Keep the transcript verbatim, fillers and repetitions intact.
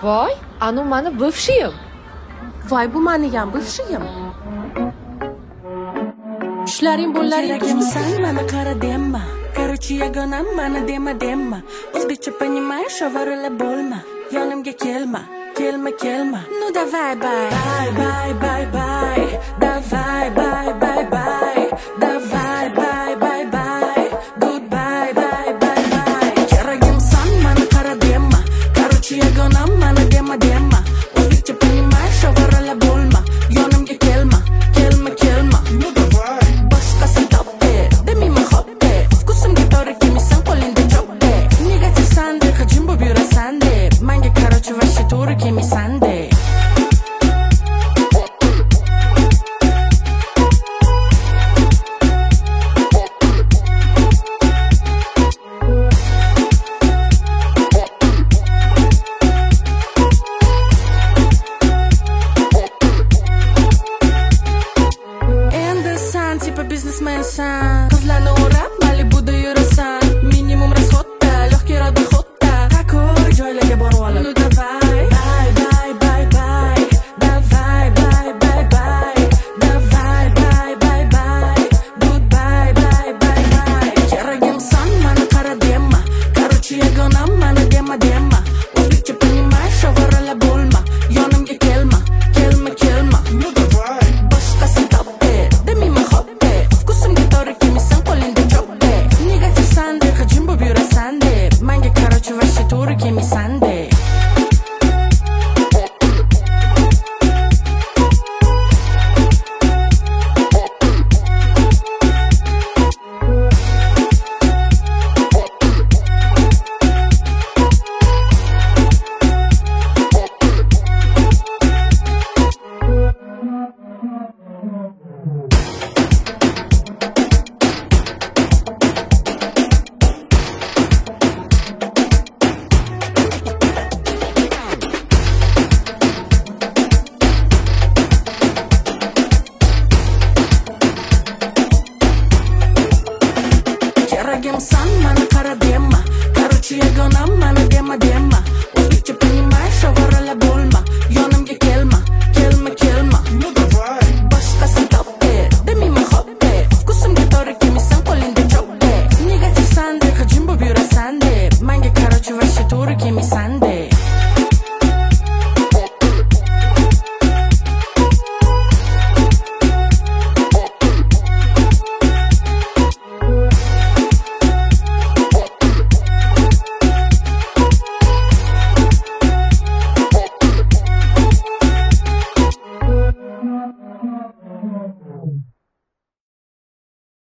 Voy, anu mani bывшийim. Voy, bu meniyam bывшийim. Tushlaring bo'llaring Keragimsan mana qara demma. Короче, yagonam mana dema dema. O'zbekcha понимаешь, avarala bo'lma. Yonimga kelma, kelma, kelma. Ну давай, bye, bye, bye, bye, bye. Давай, bye, bye, bye. Давай, bye, bye, bye. Goodbye, bye, bye, bye. Keragimsan mana qara demma. Короче, yagonam mana dema dema. O'zbekcha понимаешь, avarala bo'lma. Yonimga kelma, kelma, kelma. Ну давай. Boshqasi topdi, demayman hopdi. Vkusimga to'g'ri kelmaysan, qo'lingda chopdi. Negativsan deb hajim bo'lib yurasan deb. Menga короче вообще to'g'ri kelmaysan deb. Endi san tipa biznesmensan.